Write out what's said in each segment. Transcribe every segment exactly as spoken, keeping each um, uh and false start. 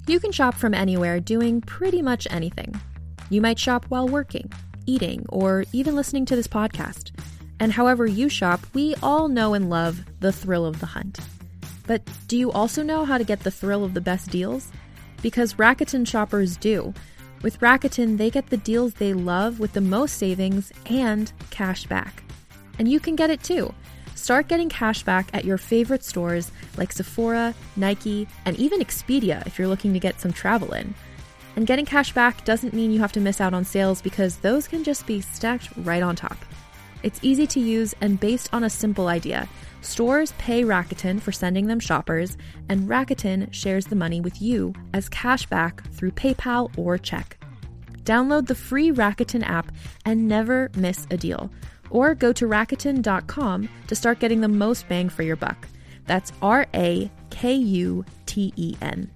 You can shop from anywhere doing pretty much anything. You might shop while working, eating, or even listening to this podcast. And however you shop, we all know and love the thrill of the hunt. But do you also know how to get the thrill of the best deals? Because Rakuten shoppers do. With Rakuten, they get the deals they love with the most savings and cash back. And you can get it too. Start getting cash back at your favorite stores like Sephora, Nike, and even Expedia if you're looking to get some travel in. And getting cash back doesn't mean you have to miss out on sales because those can just be stacked right on top. It's easy to use and based on a simple idea. Stores pay Rakuten for sending them shoppers, and Rakuten shares the money with you as cash back through PayPal or check. Download the free Rakuten app and never miss a deal. Or go to Rakuten dot com to start getting the most bang for your buck. That's R A K U T E N.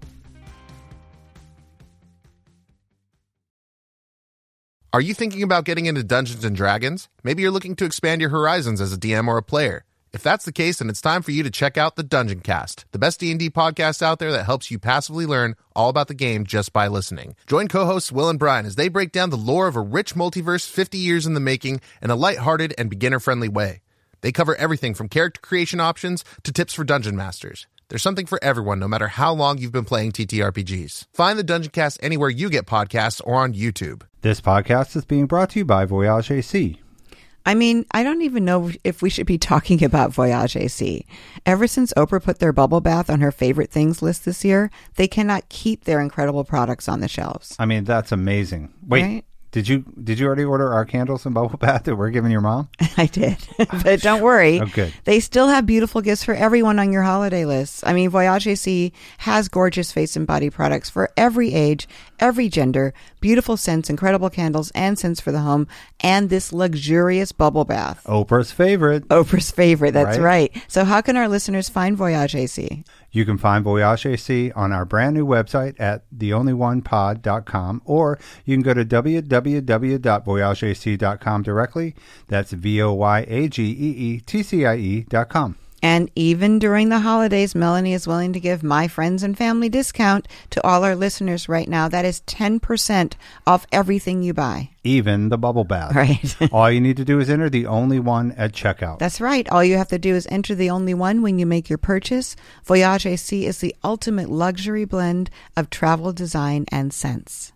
Are you thinking about getting into Dungeons and Dragons? Maybe you're looking to expand your horizons as a D M or a player. If that's the case, then it's time for you to check out the Dungeon Cast, the best D and D podcast out there that helps you passively learn all about the game just by listening. Join co-hosts Will and Brian as they break down the lore of a rich multiverse fifty years in the making in a lighthearted and beginner-friendly way. They cover everything from character creation options to tips for dungeon masters. There's something for everyone, no matter how long you've been playing T T R P Gs. Find the Dungeon Cast anywhere you get podcasts or on YouTube. This podcast is being brought to you by Voyage A C. I mean, I don't even know if we should be talking about Voyage A C. Ever since Oprah put their bubble bath on her favorite things list this year, they cannot keep their incredible products on the shelves. I mean, that's amazing. Wait, right? Did you did you already order our candles and bubble bath that we're giving your mom? I did. But don't worry. Oh, good. They still have beautiful gifts for everyone on your holiday list. I mean, Voyage A C has gorgeous face and body products for every age, every gender, beautiful scents, incredible candles, and scents for the home, and this luxurious bubble bath. Oprah's favorite. Oprah's favorite. That's right. right. So how can our listeners find Voyage A C? You can find Voyage A C on our brand new website at the only one pod dot com, or you can go to w w w dot voyage a c dot com directly. That's V O Y A G E E T C I E dot com. And even during the holidays, Melanie is willing to give my friends and family discount to all our listeners right now. That is ten percent off everything you buy. Even the bubble bath. Right. All you need to do is enter the only one at checkout. That's right. All you have to do is enter the only one when you make your purchase. Voyage A C is the ultimate luxury blend of travel design and scents.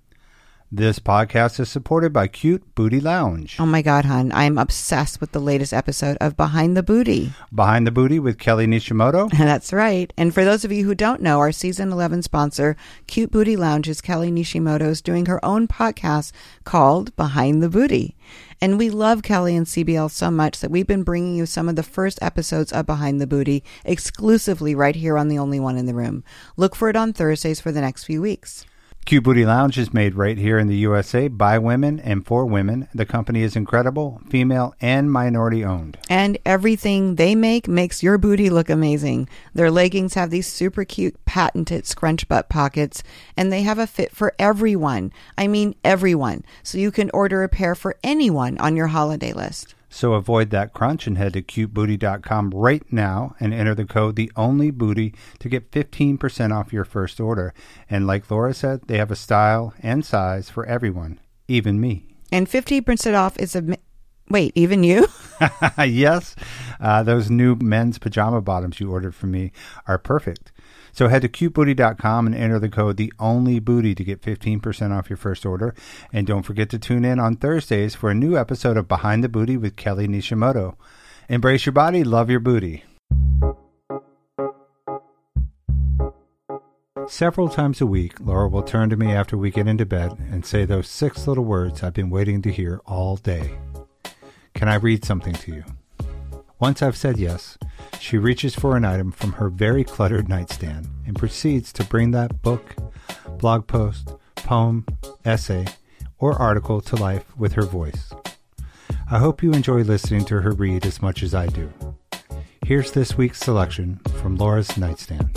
This podcast is supported by Cute Booty Lounge. Oh my God, hon. I'm obsessed with the latest episode of Behind the Booty. Behind the Booty with Kelly Nishimoto. That's right. And for those of you who don't know, our season eleven sponsor, Cute Booty Lounge, is Kelly Nishimoto, is doing her own podcast called Behind the Booty. And we love Kelly and C B L so much that we've been bringing you some of the first episodes of Behind the Booty exclusively right here on The Only One in the Room. Look for it on Thursdays for the next few weeks. Cute Booty Lounge is made right here in the U S A by women and for women. The company is incredible, female and minority owned. And everything they make makes your booty look amazing. Their leggings have these super cute patented scrunch butt pockets, and they have a fit for everyone. I mean everyone. So you can order a pair for anyone on your holiday list. So avoid that crunch and head to cute booty dot com right now and enter the code The Only Booty to get fifteen percent off your first order. And like Laura said, they have a style and size for everyone, even me. And fifteen percent off is a... Wait, even you? Yes. Uh, those new men's pajama bottoms you ordered from me are perfect. So head to cute booty dot com and enter the code The Only Booty to get fifteen percent off your first order. And don't forget to tune in on Thursdays for a new episode of Behind the Booty with Kelly Nishimoto. Embrace your body, love your booty. Several times a week, Laura will turn to me after we get into bed and say those six little words I've been waiting to hear all day. Can I read something to you? Once I've said yes, she reaches for an item from her very cluttered nightstand and proceeds to bring that book, blog post, poem, essay, or article to life with her voice. I hope you enjoy listening to her read as much as I do. Here's this week's selection from Laura's nightstand.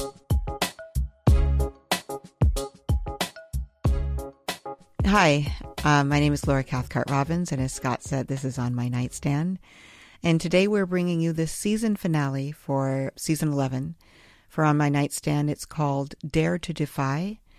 Hi, uh, my name is Laura Cathcart Robbins, and as Scott said, this is On My Nightstand. And today we're bringing you the season finale for season eleven. For On My Nightstand, it's called Dare to Defy.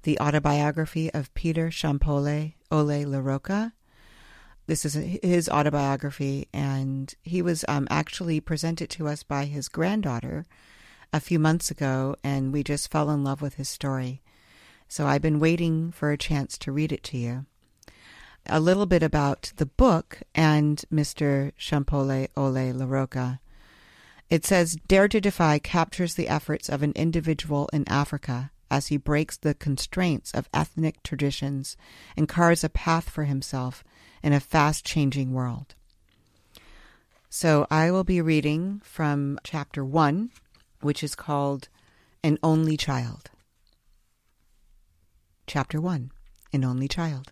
the autobiography of Peter Champollion Ole LaRocca. This is his autobiography, and he was um, actually presented to us by his granddaughter a few months ago, and we just fell in love with his story. So I've been waiting for a chance to read it to you. A little bit about the book and Mister Champollion Ole LaRocca. It says, Dare to Defy captures the efforts of an individual in Africa as he breaks the constraints of ethnic traditions and carves a path for himself in a fast-changing world. So I will be reading from chapter one, which is called An Only Child. Chapter one, An Only Child.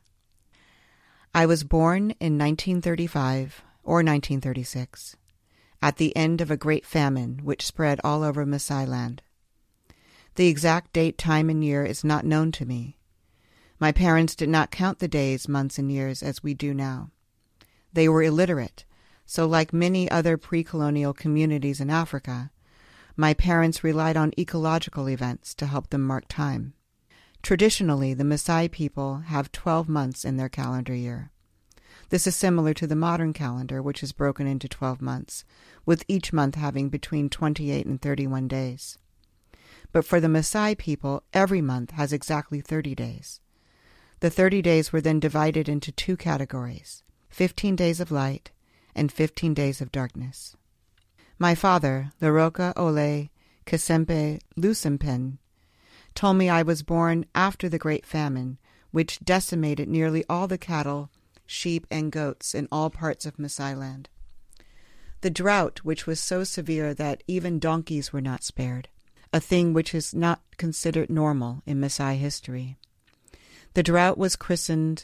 I was born in nineteen thirty-five or nineteen thirty-six, at the end of a great famine which spread all over Maasai land. The exact date, time, and year is not known to me. My parents did not count the days, months, and years as we do now. They were illiterate, so like many other pre-colonial communities in Africa, my parents relied on ecological events to help them mark time. Traditionally, the Maasai people have twelve months in their calendar year. This is similar to the modern calendar, which is broken into twelve months, with each month having between twenty-eight and thirty-one days. But for the Maasai people, every month has exactly thirty days. The thirty days were then divided into two categories, fifteen days of light and fifteen days of darkness. My father, LaRocca Ole Kasempe Lusempen, told me I was born after the Great Famine, which decimated nearly all the cattle, sheep, and goats in all parts of Maasai land. The drought, which was so severe that even donkeys were not spared, a thing which is not considered normal in Maasai history. The drought was christened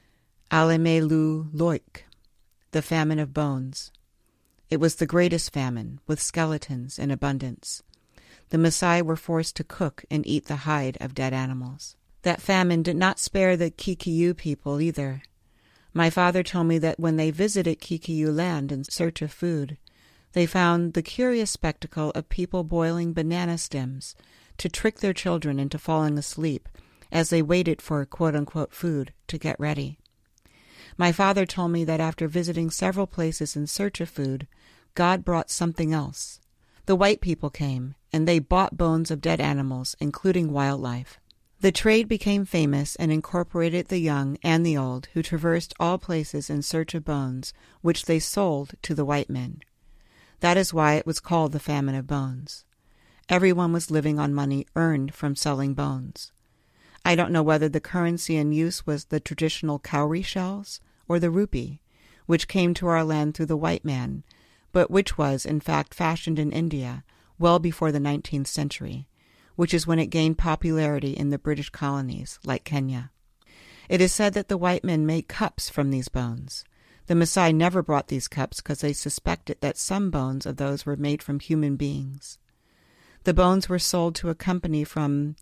Alemelu Loik, the famine of bones. It was the greatest famine, with skeletons in abundance. The Maasai were forced to cook and eat the hide of dead animals. That famine did not spare the Kikiu people either. My father told me that when they visited Kikiu land in search of food, they found the curious spectacle of people boiling banana stems to trick their children into falling asleep as they waited for quote-unquote food to get ready. My father told me that after visiting several places in search of food, God brought something else. The white people came, and they bought bones of dead animals, including wildlife. The trade became famous and incorporated the young and the old, who traversed all places in search of bones, which they sold to the white men. That is why it was called the Famine of Bones. Everyone was living on money earned from selling bones. I don't know whether the currency in use was the traditional cowrie shells or the rupee, which came to our land through the white man, but which was, in fact, fashioned in India well before the nineteenth century, which is when it gained popularity in the British colonies, like Kenya. It is said that the white men made cups from these bones. The Maasai never brought these cups because they suspected that some bones of those were made from human beings. The bones were sold to a company from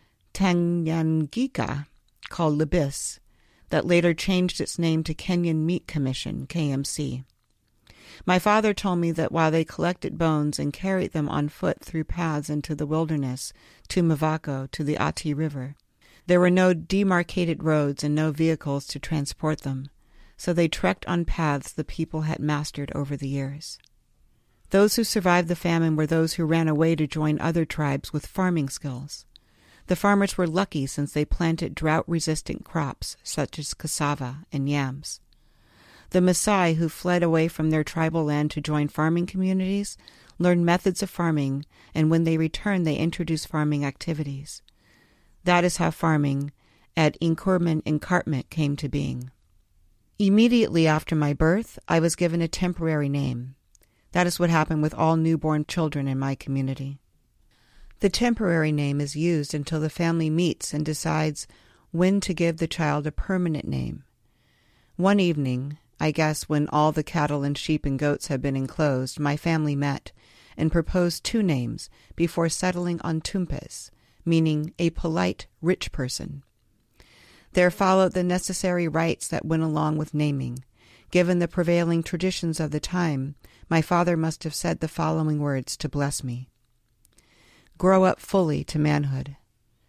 Tanganyika called Libis, that later changed its name to Kenyan Meat Commission, K M C. My father told me that while they collected bones and carried them on foot through paths into the wilderness to Mavako, to the Ati River, there were no demarcated roads and no vehicles to transport them, so they trekked on paths the people had mastered over the years. Those who survived the famine were those who ran away to join other tribes with farming skills. The farmers were lucky since they planted drought-resistant crops such as cassava and yams. The Maasai who fled away from their tribal land to join farming communities learned methods of farming, and when they returned they introduced farming activities. That is how farming at Inkurman Encartment came to being. Immediately after my birth, I was given a temporary name. That is what happened with all newborn children in my community. The temporary name is used until the family meets and decides when to give the child a permanent name. One evening, I guess when all the cattle and sheep and goats had been enclosed, my family met and proposed two names before settling on Tumpes, meaning a polite, rich person. There followed the necessary rites that went along with naming. Given the prevailing traditions of the time, my father must have said the following words to bless me. Grow up fully to manhood.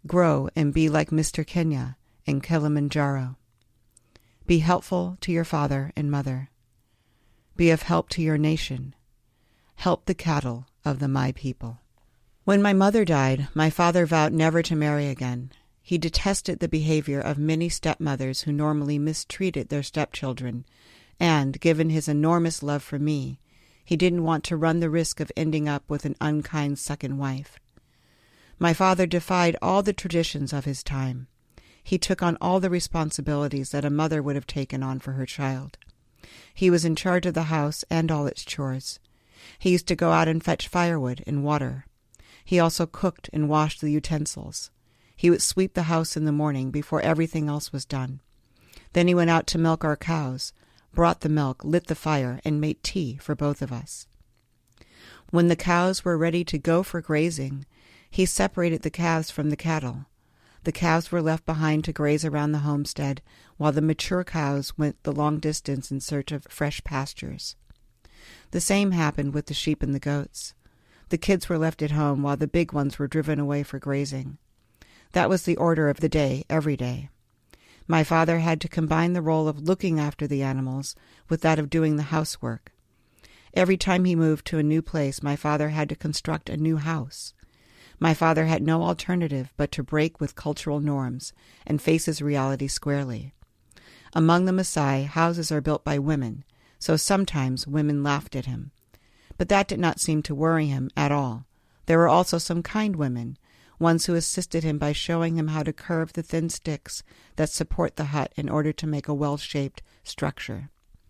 Grow and be like Mister Kenya in Kilimanjaro. Be helpful to your father and mother. Be of help to your nation. Help the cattle of the my people. When my mother died, my father vowed never to marry again. He detested the behavior of many stepmothers who normally mistreated their stepchildren, and, given his enormous love for me, he didn't want to run the risk of ending up with an unkind second wife. My father defied all the traditions of his time. He took on all the responsibilities that a mother would have taken on for her child. He was in charge of the house and all its chores. He used to go out and fetch firewood and water. He also cooked and washed the utensils. He would sweep the house in the morning before everything else was done. Then he went out to milk our cows, brought the milk, lit the fire, and made tea for both of us. When the cows were ready to go for grazing, he separated the calves from the cattle. The calves were left behind to graze around the homestead, while the mature cows went the long distance in search of fresh pastures. The same happened with the sheep and the goats. The kids were left at home while the big ones were driven away for grazing. That was the order of the day every day. My father had to combine the role of looking after the animals with that of doing the housework. Every time he moved to a new place, my father had to construct a new house. My father had no alternative but to break with cultural norms and face his reality squarely. Among the Maasai, houses are built by women, so sometimes women laughed at him. But that did not seem to worry him at all. There were also some kind women, ones who assisted him by showing him how to curve the thin sticks that support the hut in order to make a well-shaped structure.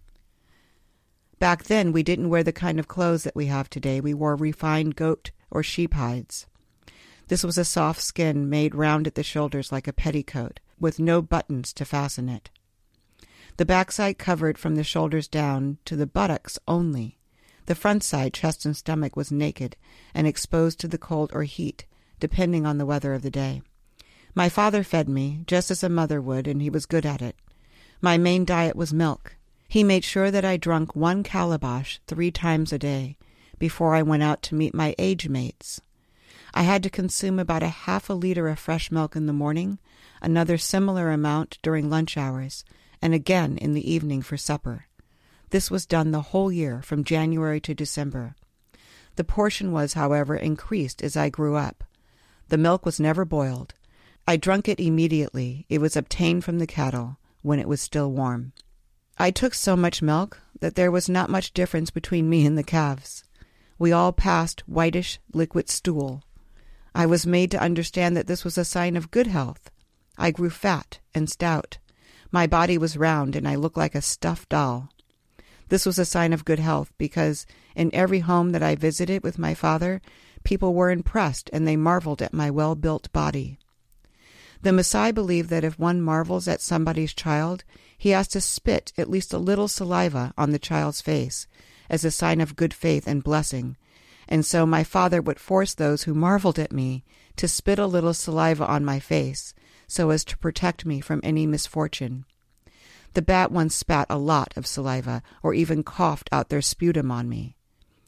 Back then, we didn't wear the kind of clothes that we have today. We wore refined goat or sheep hides. This was a soft skin made round at the shoulders like a petticoat, with no buttons to fasten it. The backside covered from the shoulders down to the buttocks only. The front side, chest and stomach, was naked and exposed to the cold or heat, depending on the weather of the day. My father fed me, just as a mother would, and he was good at it. My main diet was milk. He made sure that I drank one calabash three times a day before I went out to meet my age mates. I had to consume about a half a liter of fresh milk in the morning, another similar amount during lunch hours, and again in the evening for supper. This was done the whole year, from January to December. The portion was, however, increased as I grew up. The milk was never boiled. I drank it immediately. It was obtained from the cattle when it was still warm. I took so much milk that there was not much difference between me and the calves. We all passed whitish liquid stool. I was made to understand that this was a sign of good health. I grew fat and stout. My body was round, and I looked like a stuffed doll. This was a sign of good health because in every home that I visited with my father, people were impressed and they marveled at my well-built body. The Maasai believe that if one marvels at somebody's child, he has to spit at least a little saliva on the child's face as a sign of good faith and blessing, and so my father would force those who marveled at me to spit a little saliva on my face so as to protect me from any misfortune. The bat once spat a lot of saliva or even coughed out their sputum on me.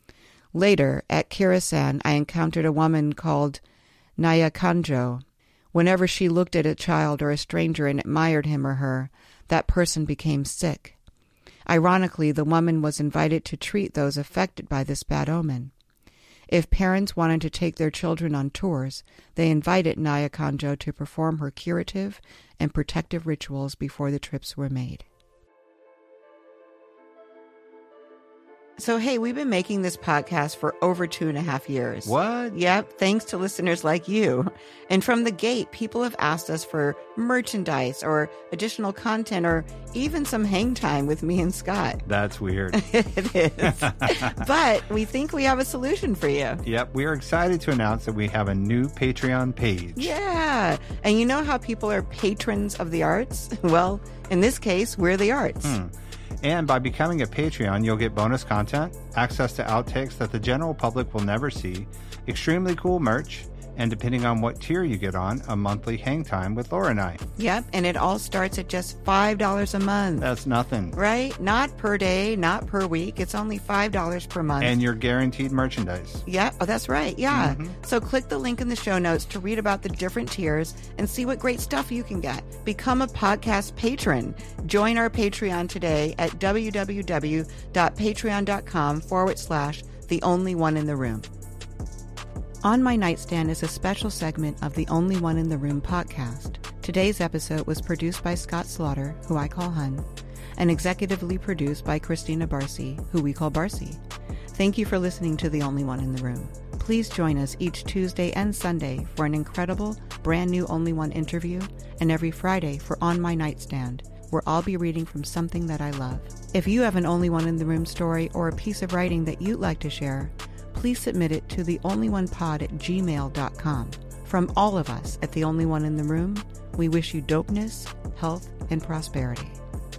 Later, at Kirasan, I encountered a woman called Nyakanjo. Whenever she looked at a child or a stranger and admired him or her, that person became sick. Ironically, the woman was invited to treat those affected by this bad omen. If parents wanted to take their children on tours, they invited Nyakanjo to perform her curative and protective rituals before the trips were made. So, hey, we've been making this podcast for over two and a half years. What? Yep, thanks to listeners like you. And from the gate, people have asked us for merchandise or additional content or even some hang time with me and Scott. That's weird. It is. But we think we have a solution for you. Yep, we are excited to announce that we have a new Patreon page. Yeah. And you know how people are patrons of the arts? Well, in this case, we're the arts. Hmm. And by becoming a Patreon, you'll get bonus content, access to outtakes that the general public will never see, extremely cool merch, And depending on what tier you get on, a monthly hang time with Laura and I. Yep, and it all starts at just five dollars a month. That's nothing. Right? Not per day, not per week. It's only five dollars per month. And you're guaranteed merchandise. Yeah, oh, that's right. Yeah. Mm-hmm. So click the link in the show notes to read about the different tiers and see what great stuff you can get. Become a podcast patron. Join our Patreon today at www.patreon.com forward slash the only one in the room. On My Nightstand is a special segment of the Only One in the Room podcast. Today's episode was produced by Scott Slaughter, who I call Hun, and executively produced by Christina Barcy, who we call Barcy. Thank you for listening to The Only One in the Room. Please join us each Tuesday and Sunday for an incredible, brand new Only One interview, and every Friday for On My Nightstand, where I'll be reading from something that I love. If you have an Only One in the Room story or a piece of writing that you'd like to share, please submit it to the only one pod at gmail dot com. From all of us at The Only One in the Room, we wish you dopeness, health, and prosperity.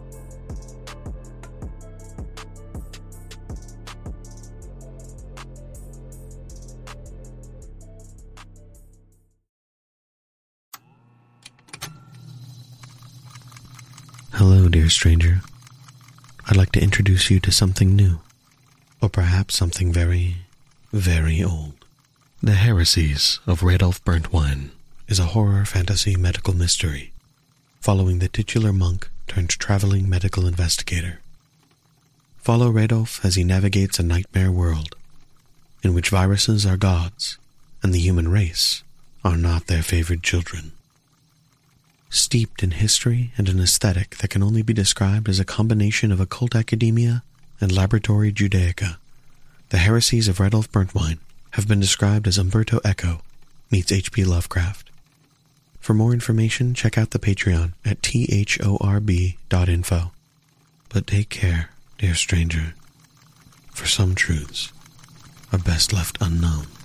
Hello, dear stranger. I'd like to introduce you to something new, or perhaps something very, very old. The Heresies of Radolf Burntwine is a horror fantasy medical mystery following the titular monk turned traveling medical investigator. Follow Radolf as he navigates a nightmare world in which viruses are gods and the human race are not their favored children. Steeped in history and an aesthetic that can only be described as a combination of occult academia and laboratory Judaica, The Heresies of Radolf Burntwine have been described as Umberto Eco meets H P Lovecraft. For more information, check out the Patreon at thorb dot info. But take care, dear stranger, for some truths are best left unknown.